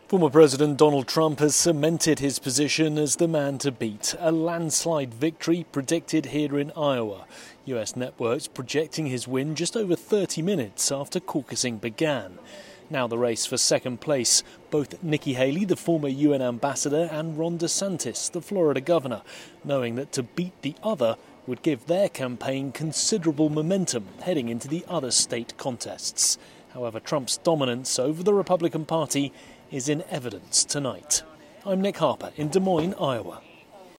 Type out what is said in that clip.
Former President Donald Trump has cemented his position as the man to beat. A landslide victory predicted here in Iowa. US networks projecting his win just over 30 minutes after caucusing began. Now the race for second place. Both Nikki Haley, the former UN ambassador, and Ron DeSantis, the Florida governor, knowing that to beat the other would give their campaign considerable momentum heading into the other state contests. However, Trump's dominance over the Republican Party is in evidence tonight. I'm Nick Harper in Des Moines, Iowa.